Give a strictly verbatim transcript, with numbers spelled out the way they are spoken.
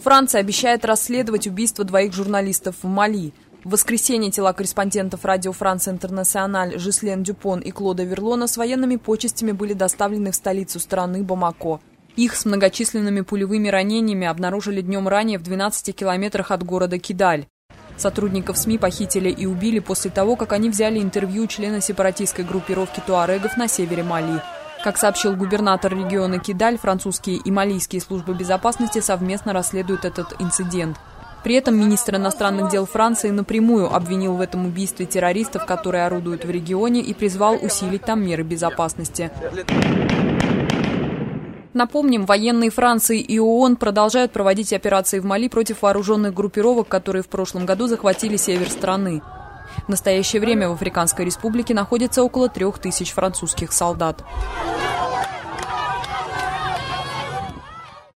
Франция обещает расследовать убийство двоих журналистов в Мали. В воскресенье тела корреспондентов радио Франс Интернациональ Жислен Дюпон и Клода Верлона с военными почестями были доставлены в столицу страны Бамако. Их с многочисленными пулевыми ранениями обнаружили днем ранее в двенадцати километрах от города Кидаль. Сотрудников СМИ похитили и убили после того, как они взяли интервью члена сепаратистской группировки туарегов на севере Мали. Как сообщил губернатор региона Кидаль, французские и малийские службы безопасности совместно расследуют этот инцидент. При этом министр иностранных дел Франции напрямую обвинил в этом убийстве террористов, которые орудуют в регионе, и призвал усилить там меры безопасности. Напомним, военные Франции и ООН продолжают проводить операции в Мали против вооруженных группировок, которые в прошлом году захватили север страны. В настоящее время в Африканской республике находится около трех тысяч французских солдат.